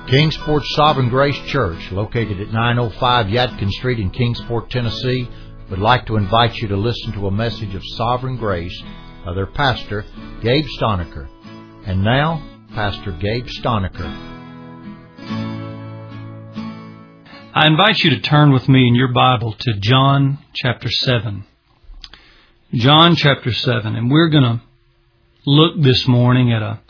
Kingsport Sovereign Grace Church, located at 905 Yadkin Street in Kingsport, Tennessee, would like to invite you to listen to a message of sovereign grace by their pastor, Gabe Stonecker. And now, Pastor Gabe Stonecker. I invite you to turn with me in your Bible to John chapter 7. John chapter 7. And we're going to look this morning at a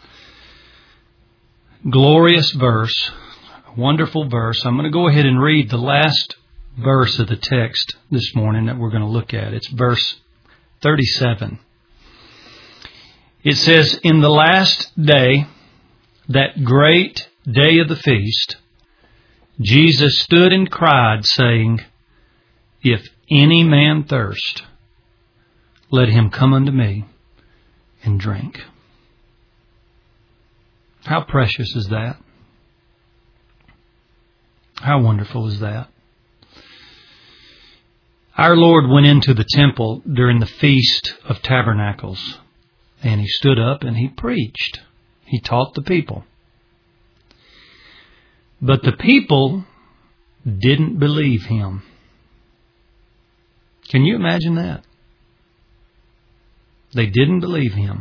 glorious verse, a wonderful verse. I'm going to go ahead and read the last verse of the text this morning that we're going to look at. It's verse 37. It says, "In the last day, that great day of the feast, Jesus stood and cried, saying, If any man thirst, let him come unto me and drink." How precious is that? How wonderful is that? Our Lord went into the temple during the Feast of Tabernacles, and He stood up and He preached. He taught the people. But the people didn't believe Him. Can you imagine that? They didn't believe Him.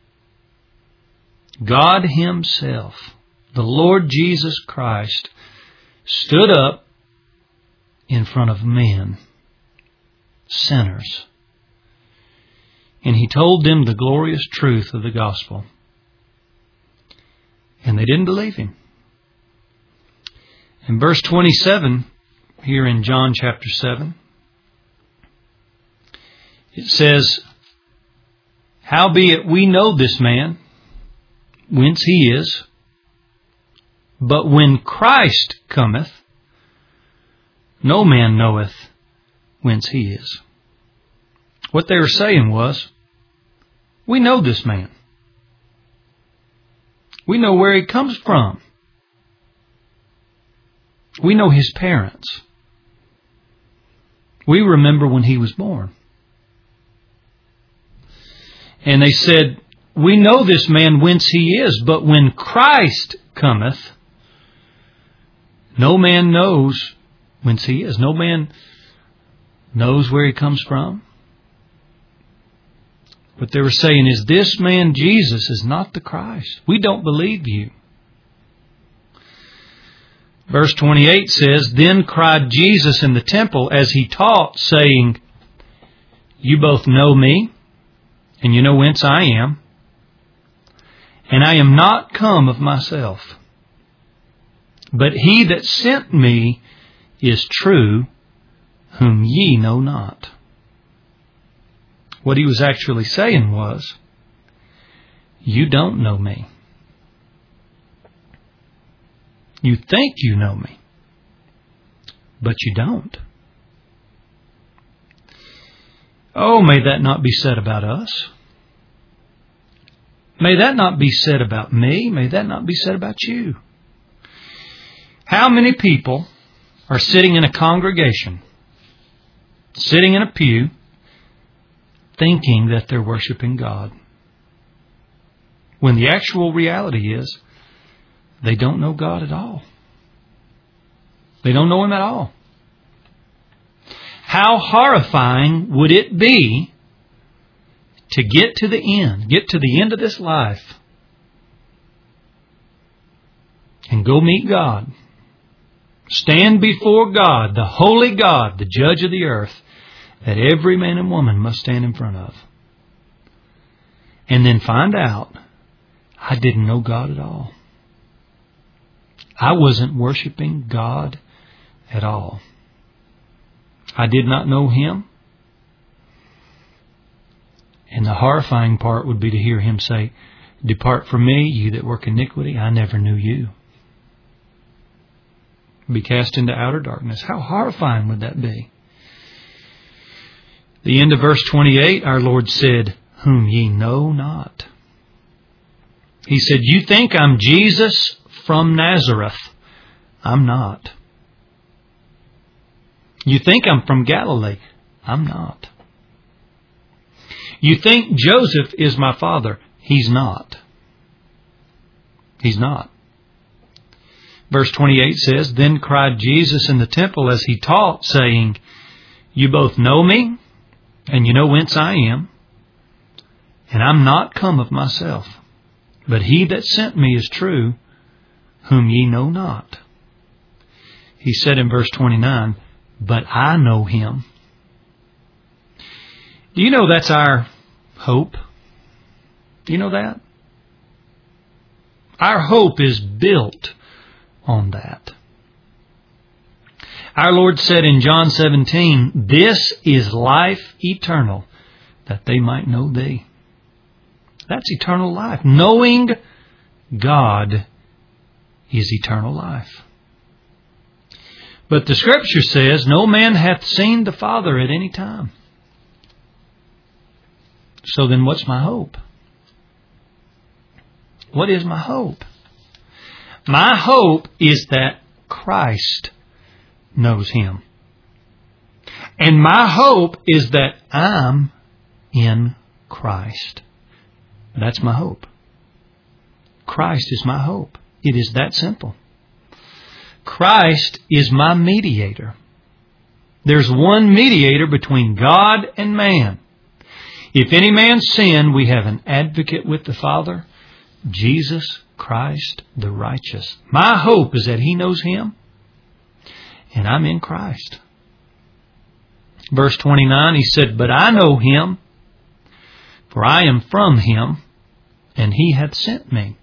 God Himself, the Lord Jesus Christ, stood up in front of men, sinners, and He told them the glorious truth of the gospel. And they didn't believe Him. In verse 27, here in John chapter 7, it says, "Howbeit we know this man, whence he is, but when Christ cometh, no man knoweth whence he is." What they were saying was, we know this man. We know where he comes from. We know his parents. We remember when he was born. And they said, we know this man whence he is, but when Christ cometh, no man knows whence he is. No man knows where he comes from. What they were saying is, this man Jesus is not the Christ. We don't believe you. Verse 28 says, "Then cried Jesus in the temple as He taught, saying, You both know me, and you know whence I am. And I am not come of myself, but He that sent me is true, whom ye know not." What He was actually saying was, you don't know me. You think you know me, but you don't. Oh, may that not be said about us. May that not be said about me. May that not be said about you. How many people are sitting in a congregation, sitting in a pew, thinking that they're worshiping God, when the actual reality is they don't know God at all. They don't know Him at all. How horrifying would it be to get to the end of this life, and go meet God, stand before God, the holy God, the judge of the earth, that every man and woman must stand in front of, and then find out, I didn't know God at all. I wasn't worshiping God at all. I did not know Him. And the horrifying part would be to hear Him say, "Depart from me, you that work iniquity, I never knew you." Be cast into outer darkness. How horrifying would that be? The end of verse 28, our Lord said, "Whom ye know not." He said, you think I'm Jesus from Nazareth. I'm not. You think I'm from Galilee. I'm not. You think Joseph is my father. He's not. He's not. Verse 28 says, Then cried Jesus in the temple as he taught, saying, You both know me, and you know whence I am, and I'm not come of myself, but he that sent me is true, whom ye know not. He said in verse 29, But I know him. Do you know that's our hope? Do you know that? Our hope is built on that. Our Lord said in John 17, This is life eternal, that they might know thee. That's eternal life. Knowing God is eternal life. But the Scripture says, No man hath seen the Father at any time. So then what's my hope? What is my hope? My hope is that Christ knows Him. And my hope is that I'm in Christ. That's my hope. Christ is my hope. It is that simple. Christ is my mediator. There's one mediator between God and man. If any man sin, we have an advocate with the Father, Jesus Christ the righteous. My hope is that He knows Him, and I'm in Christ. Verse 29, He said, But I know Him, for I am from Him, and He hath sent me.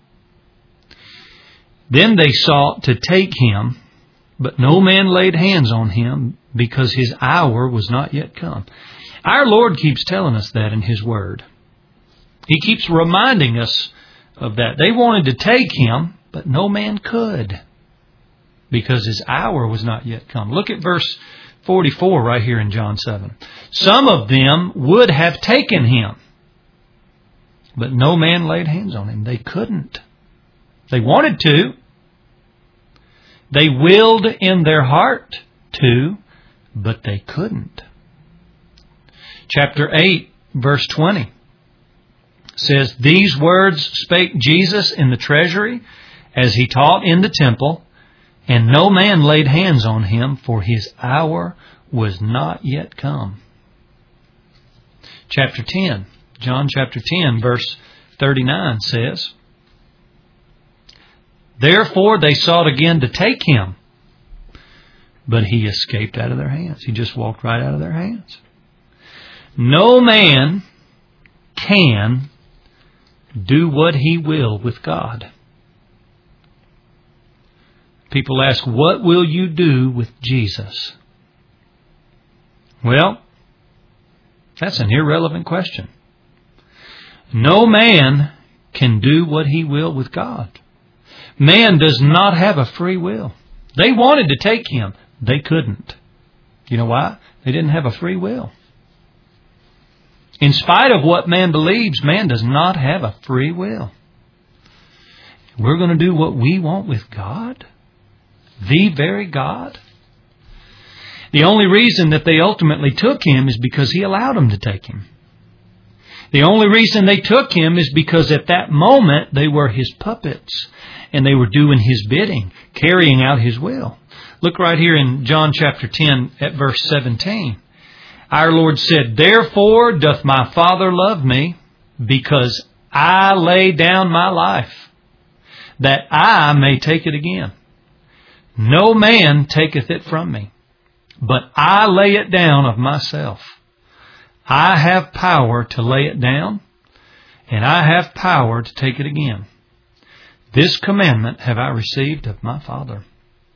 Then they sought to take Him, but no man laid hands on Him, because His hour was not yet come. Our Lord keeps telling us that in His Word. He keeps reminding us of that. They wanted to take Him, but no man could, because His hour was not yet come. Look at verse 44 right here in John 7. Some of them would have taken Him, but no man laid hands on Him. They couldn't. They wanted to. They willed in their heart to, but they couldn't. Chapter 8, verse 20 says, These words spake Jesus in the treasury, as He taught in the temple, and no man laid hands on Him, for His hour was not yet come. Chapter 10, John chapter 10, verse 39 says, Therefore they sought again to take Him, but He escaped out of their hands. He just walked right out of their hands. No man can do what he will with God. People ask, what will you do with Jesus? Well, that's an irrelevant question. No man can do what he will with God. Man does not have a free will. They wanted to take Him. They couldn't. You know why? They didn't have a free will. In spite of what man believes, man does not have a free will. We're going to do what we want with God? The very God? The only reason that they ultimately took Him is because He allowed them to take Him. The only reason they took Him is because at that moment they were His puppets and they were doing His bidding, carrying out His will. Look right here in John chapter 10 at verse 17. Our Lord said, Therefore doth my Father love me, because I lay down my life, that I may take it again. No man taketh it from me, but I lay it down of myself. I have power to lay it down, and I have power to take it again. This commandment have I received of my Father.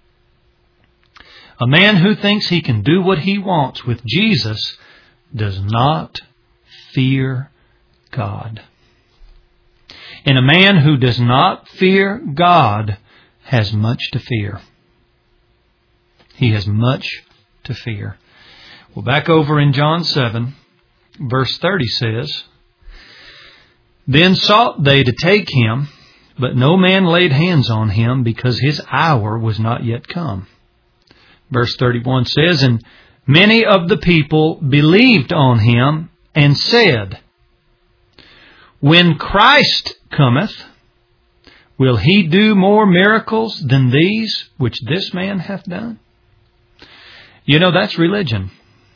A man who thinks he can do what he wants with Jesus does not fear God. And a man who does not fear God has much to fear. He has much to fear. Well, back over in John 7, verse 30 says, Then sought they to take Him, but no man laid hands on Him, because His hour was not yet come. Verse 31 says, And many of the people believed on Him, and said, When Christ cometh, will He do more miracles than these which this man hath done? You know, that's religion.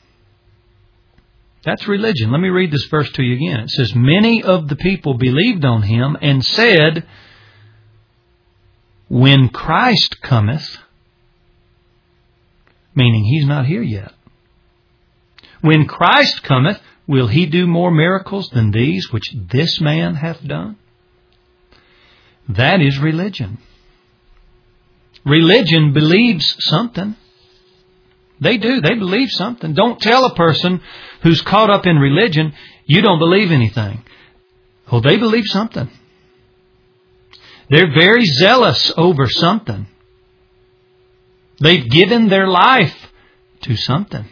That's religion. Let me read this verse to you again. It says, many of the people believed on Him and said, when Christ cometh, meaning He's not here yet. When Christ cometh, will He do more miracles than these which this man hath done? That is religion. Religion believes something. They do. They believe something. Don't tell a person who's caught up in religion, you don't believe anything. Well, they believe something. They're very zealous over something. They've given their life to something.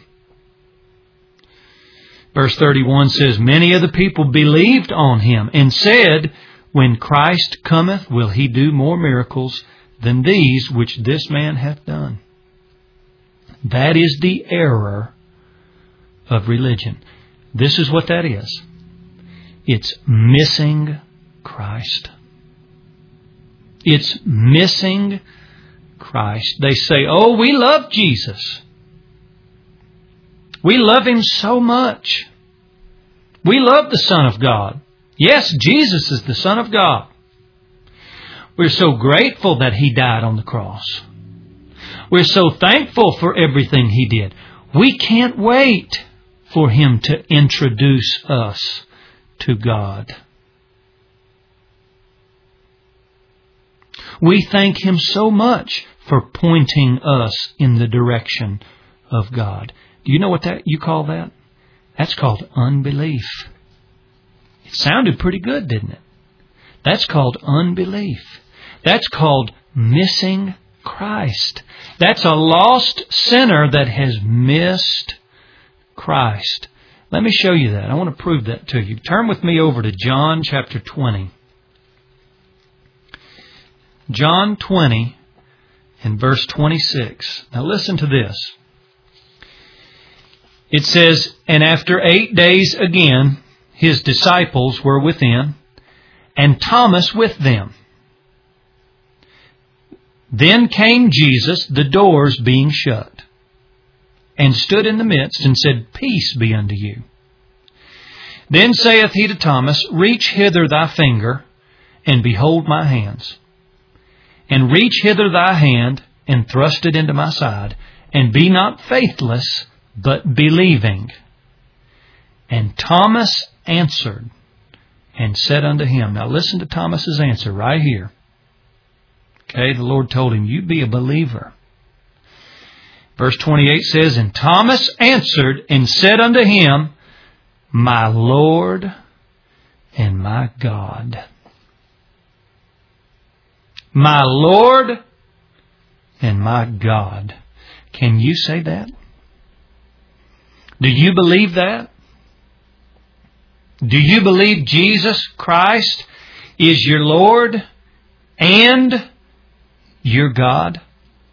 Verse 31 says, many of the people believed on Him and said, when Christ cometh, will He do more miracles than these which this man hath done? That is the error of religion. This is what that is. It's missing Christ. It's missing Christ. They say, oh, we love Jesus. We love Him so much. We love the Son of God. Yes, Jesus is the Son of God. We're so grateful that He died on the cross. We're so thankful for everything He did. We can't wait for Him to introduce us to God. We thank Him so much for pointing us in the direction of God. Do you know what you call that? That's called unbelief. It sounded pretty good, didn't it? That's called unbelief. That's called missing Christ. That's a lost sinner that has missed Christ. Let me show you that. I want to prove that to you. Turn with me over to John chapter 20. John 20 and verse 26. Now listen to this. It says, and after 8 days again, His disciples were within, and Thomas with them. Then came Jesus, the doors being shut, and stood in the midst, and said, peace be unto you. Then saith He to Thomas, reach hither thy finger, and behold my hands. And reach hither thy hand, and thrust it into my side, and be not faithless, but believing. And Thomas answered, and said unto Him. Now listen to Thomas's answer right here. Okay, the Lord told him, you be a believer. Verse 28 says, and Thomas answered and said unto Him, my Lord and my God. My Lord and my God. Can you say that? Do you believe that? Do you believe Jesus Christ is your Lord and your God?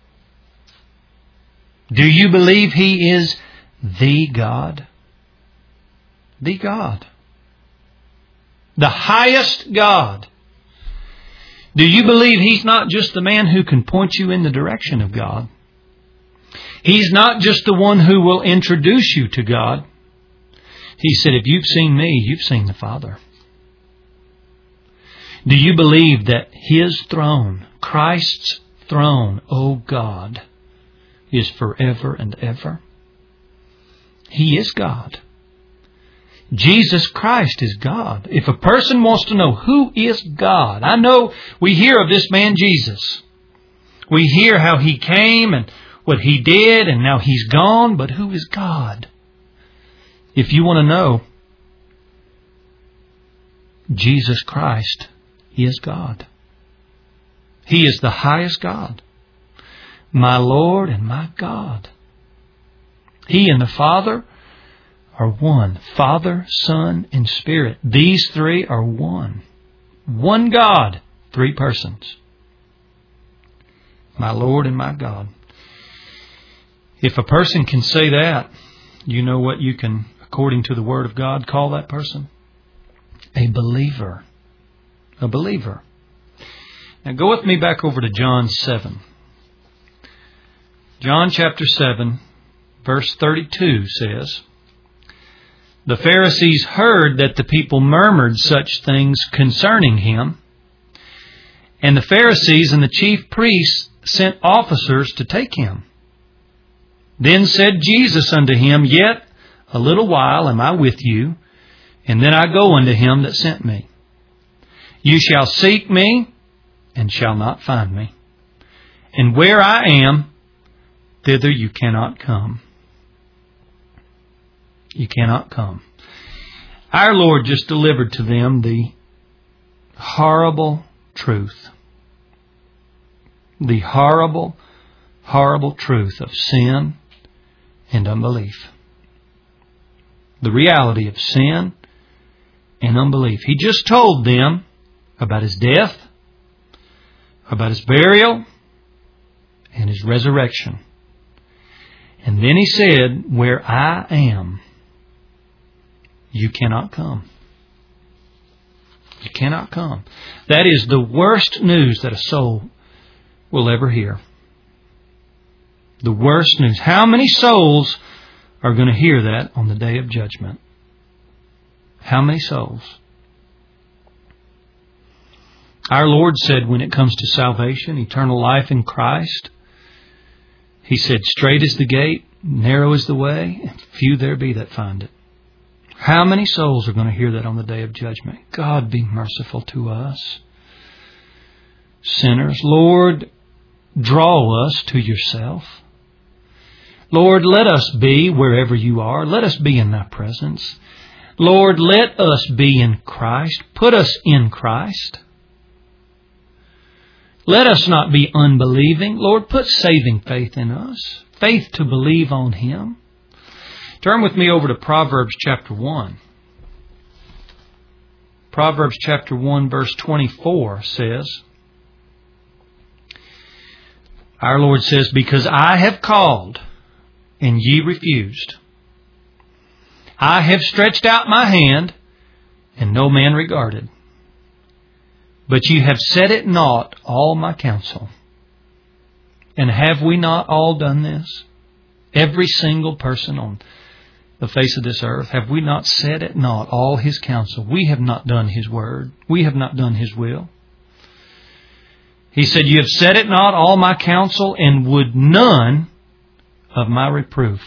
Do you believe He is the God? The God. The highest God. Do you believe He's not just the man who can point you in the direction of God? He's not just the one who will introduce you to God. He said, if you've seen me, you've seen the Father. Do you believe that His throne, Christ's throne, O God, is forever and ever? He is God. Jesus Christ is God. If a person wants to know who is God, I know we hear of this man Jesus. We hear how He came and what He did, and now He's gone, but who is God? If you want to know, Jesus Christ is God. He is the highest God. My Lord and my God. He and the Father are one. Father, Son, and Spirit. These three are one. One God, three persons. My Lord and my God. If a person can say that, you know what you can, according to the Word of God, call that person? A believer. A believer. Now go with me back over to John 7. John chapter 7, verse 32 says, "The Pharisees heard that the people murmured such things concerning him. And the Pharisees and the chief priests sent officers to take him. Then said Jesus unto him, Yet a little while am I with you, and then I go unto him that sent me. You shall seek me, and shall not find me. And where I am, thither you cannot come." You cannot come. Our Lord just delivered to them the horrible truth. The horrible, horrible truth of sin and unbelief. The reality of sin and unbelief. He just told them about His death, about His burial, and His resurrection. And then He said, "Where I am, you cannot come." You cannot come. That is the worst news that a soul will ever hear. The worst news. How many souls are going to hear that on the day of judgment? How many souls? Our Lord said when it comes to salvation, eternal life in Christ, He said, "Straight is the gate, narrow is the way, and few there be that find it." How many souls are going to hear that on the day of judgment? God, be merciful to us, sinners. Lord, draw us to Yourself. Lord, let us be wherever You are. Let us be in Thy presence. Lord, let us be in Christ. Put us in Christ. Let us not be unbelieving. Lord, put saving faith in us. Faith to believe on Him. Turn with me over to Proverbs chapter 1. Proverbs chapter 1 verse 24 says, our Lord says, "Because I have called, and ye refused. I have stretched out my hand, and no man regarded. But ye have set at naught all my counsel." And have we not all done this? Every single person on the face of this earth, have we not set at naught all His counsel? We have not done His word. We have not done His will. He said, "You have set at naught all my counsel, and would none of my reproof.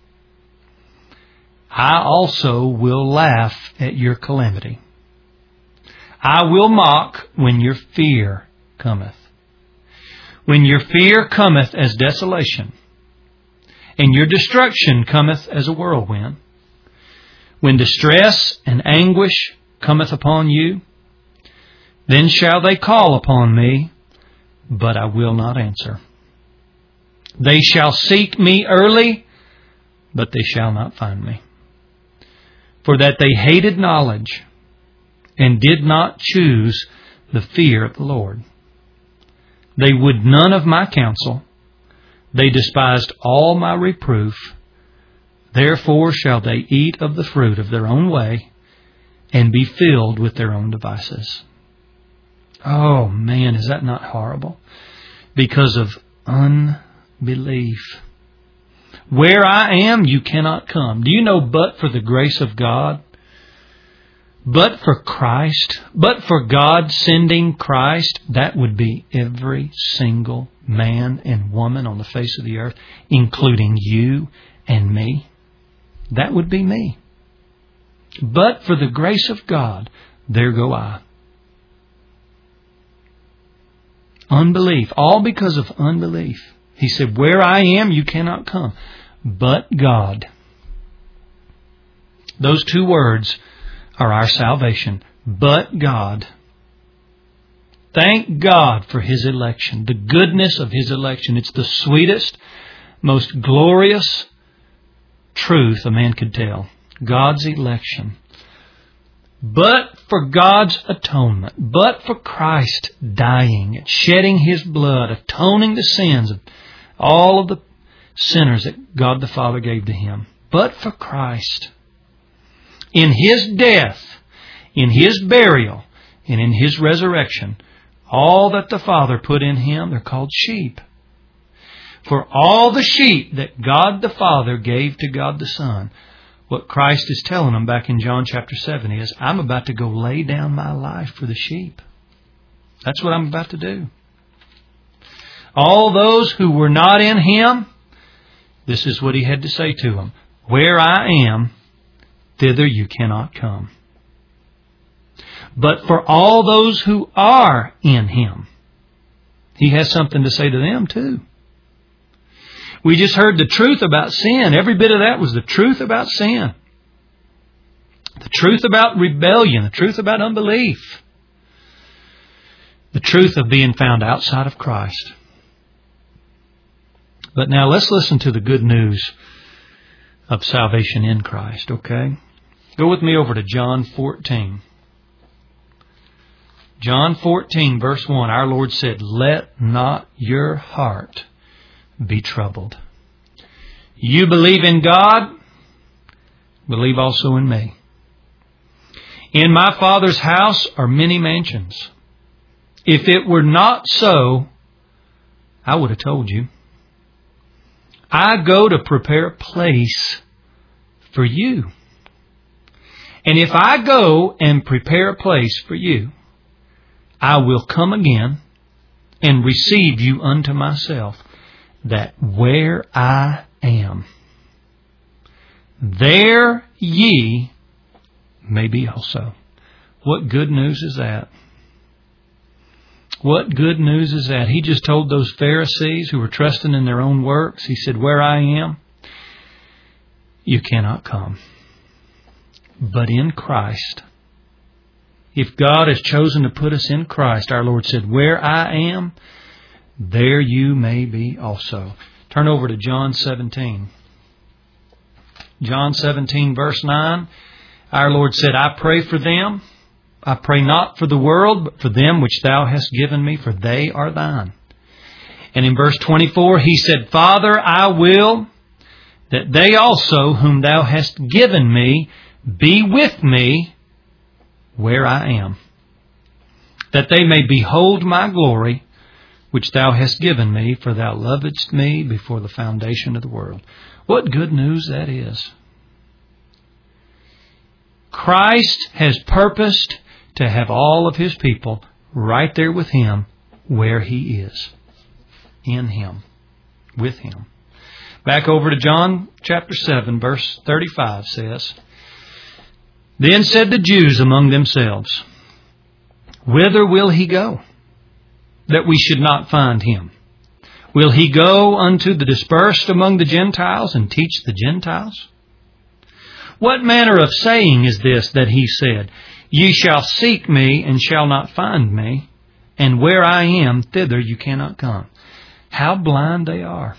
I also will laugh at your calamity. I will mock when your fear cometh. When your fear cometh as desolation, and your destruction cometh as a whirlwind. When distress and anguish cometh upon you, then shall they call upon me, but I will not answer. They shall seek me early, but they shall not find me. For that they hated knowledge, and did not choose the fear of the Lord. They would none of my counsel. They despised all my reproof. Therefore shall they eat of the fruit of their own way, and be filled with their own devices." Oh man, is that not horrible? Because of unbelief. Where I am, you cannot come. Do you know, but for the grace of God, but for Christ, but for God sending Christ, that would be every single man and woman on the face of the earth, including you and me. That would be me. But for the grace of God, there go I. Unbelief, all because of unbelief. He said, "Where I am, you cannot come." But God. Those two words are our salvation. But God. Thank God for His election, the goodness of His election. It's the sweetest, most glorious truth a man could tell. God's election. But for God's atonement, but for Christ dying and shedding His blood, atoning the sins of all of the sinners that God the Father gave to Him. But for Christ, in His death, in His burial, and in His resurrection, All that the Father put in Him, they're called sheep. For all the sheep that God the Father gave to God the Son, what Christ is telling them back in John chapter 7 is, I'm about to go lay down my life for the sheep. That's what I'm about to do. All those who were not in Him, this is what He had to say to them. Where I am, thither you cannot come. But for all those who are in Him, He has something to say to them too. We just heard the truth about sin. Every bit of that was the truth about sin. The truth about rebellion. The truth about unbelief. The truth of being found outside of Christ. But now let's listen to the good news of salvation in Christ, okay? Go with me over to John 14. John 14, verse 1, our Lord said, "Let not your heart be troubled. You believe in God, believe also in me. In my Father's house are many mansions. If it were not so, I would have told you. I go to prepare a place for you. And if I go and prepare a place for you, I will come again and receive you unto myself, that where I am, there ye may be also." What good news is that? What good news is that? He just told those Pharisees who were trusting in their own works, He said, where I am, you cannot come. But in Christ, if God has chosen to put us in Christ, our Lord said, where I am, there you may be also. Turn over to John 17. John 17, verse 9. Our Lord said, I pray for them. I pray not for the world, but for them which Thou hast given me, for they are Thine. And in verse 24, He said, Father, I will that they also whom Thou hast given me be with me where I am, that they may behold my glory, which Thou hast given me, for Thou lovedst me before the foundation of the world. What good news that is. Christ has purposed to have all of His people right there with Him where He is. In Him. With Him. Back over to John chapter 7, verse 35 says, Then said the Jews among themselves, Whither will He go, that we should not find Him? Will He go unto the dispersed among the Gentiles and teach the Gentiles? What manner of saying is this that He said, Ye shall seek me and shall not find me, and where I am, thither you cannot come? How blind they are.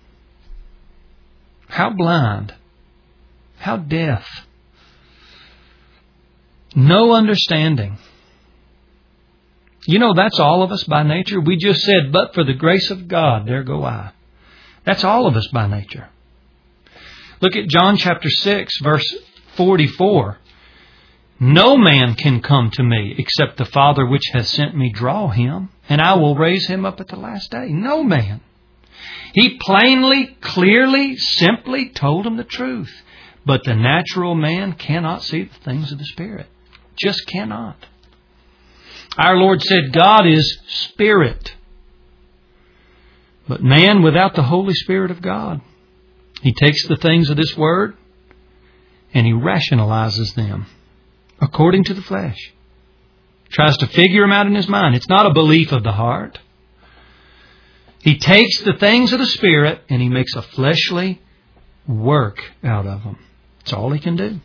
How blind. How deaf. No understanding. You know, that's all of us by nature. We just said, but for the grace of God, there go I. That's all of us by nature. Look at John chapter 6, verse 44. No man can come to me except the Father which hath sent me draw him, and I will raise him up at the last day. No man. He plainly, clearly, simply told him the truth. But the natural man cannot see the things of the Spirit. Just cannot. Our Lord said God is Spirit. But man without the Holy Spirit of God, he takes the things of this Word and he rationalizes them according to the flesh. Tries to figure them out in his mind. It's not a belief of the heart. He takes the things of the Spirit and he makes a fleshly work out of them. That's all he can do.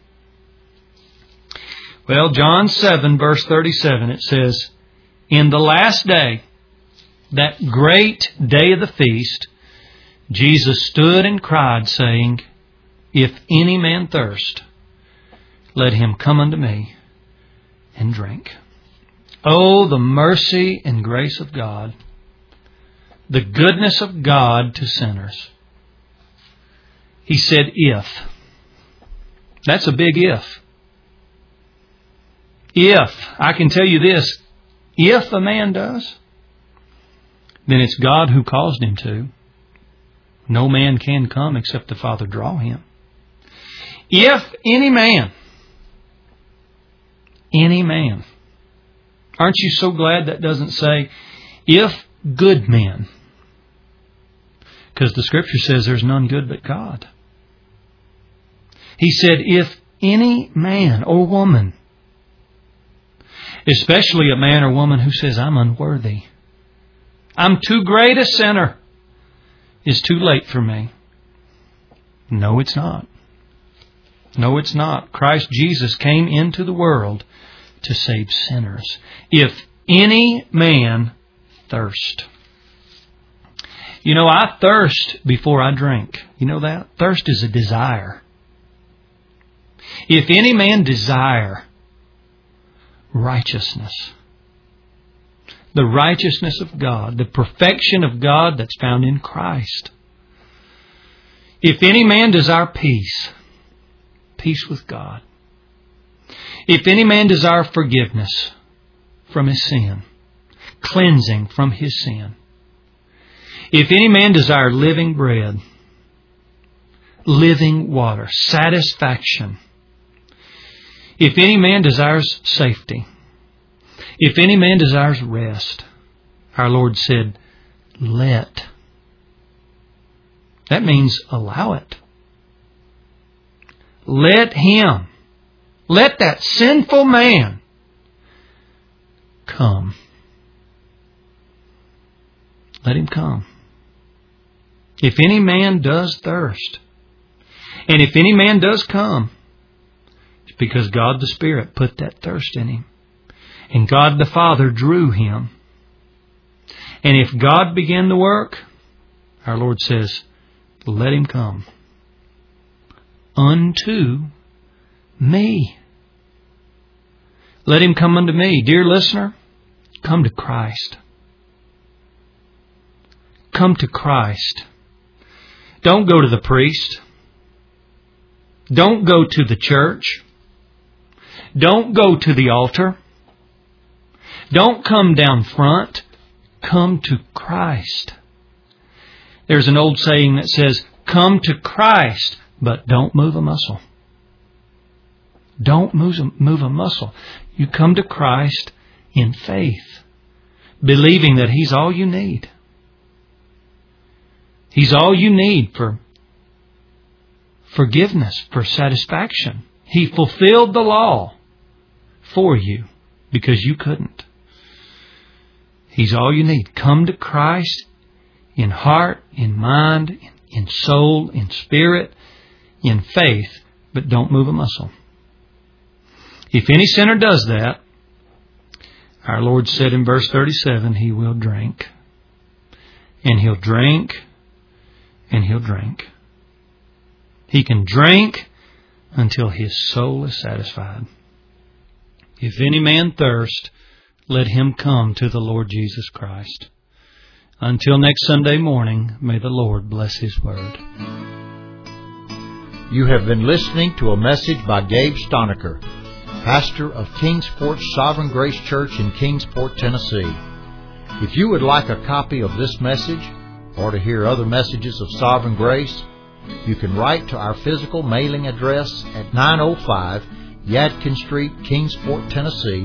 Well, John 7, verse 37, it says, In the last day, that great day of the feast, Jesus stood and cried, saying, If any man thirst, let him come unto me and drink. Oh, the mercy and grace of God, the goodness of God to sinners. He said, if. That's a big if. If, I can tell you this, If a man does, then it's God who caused him to. No man can come except the Father draw him. If any man, aren't you so glad that doesn't say, if good men? Because the Scripture says there's none good but God. He said, if any man or woman, especially a man or woman who says, I'm unworthy, I'm too great a sinner, it's too late for me. No, it's not. No, it's not. Christ Jesus came into the world to save sinners. If any man thirst. You know, I thirst before I drink. You know that? Thirst is a desire. If any man desire righteousness, the righteousness of God, the perfection of God that's found in Christ. If any man desire peace, peace with God. If any man desire forgiveness from his sin, cleansing from his sin. If any man desire living bread, living water, satisfaction. If any man desires safety, if any man desires rest, our Lord said, let. That means allow it. Let him, let that sinful man come. Let him come. If any man does thirst, and if any man does come, it's because God the Spirit put that thirst in him. And God the Father drew him. And if God began the work, our Lord says, let him come unto me. Let him come unto me. Dear listener, come to Christ. Come to Christ. Don't go to the priest. Don't go to the church. Don't go to the altar. Don't come down front. Come to Christ. There's an old saying that says, come to Christ, but don't move a muscle. Don't move a muscle. You come to Christ in faith, believing that He's all you need. He's all you need for forgiveness, for satisfaction. He fulfilled the law for you because you couldn't. He's all you need. Come to Christ in heart, in mind, in soul, in spirit, in faith, but don't move a muscle. If any sinner does that, our Lord said in verse 37, he will drink. And he'll drink, and he'll drink. He can drink until his soul is satisfied. If any man thirst, let him come to the Lord Jesus Christ. Until next Sunday morning, may the Lord bless His Word. You have been listening to a message by Gabe Stoniker, pastor of Kingsport Sovereign Grace Church in Kingsport, Tennessee. If you would like a copy of this message or to hear other messages of Sovereign Grace, you can write to our physical mailing address at 905 Yadkin Street, Kingsport, Tennessee,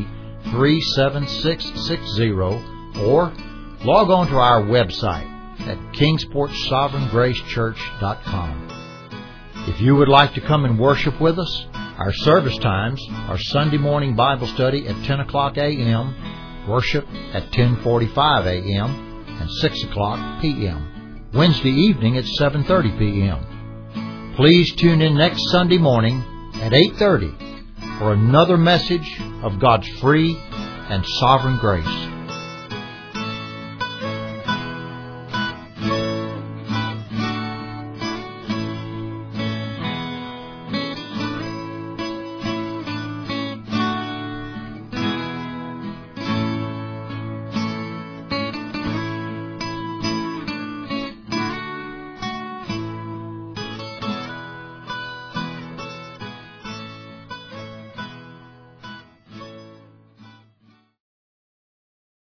37660, or log on to our website at kingsportsovereigngracechurch.com. If you would like to come and worship with us, our service times are Sunday morning Bible study at 10 o'clock a.m., worship at 10:45 a.m., and 6 o'clock p.m. Wednesday evening at 7:30 p.m. Please tune in next Sunday morning at 8:30 for another message of God's free and sovereign grace.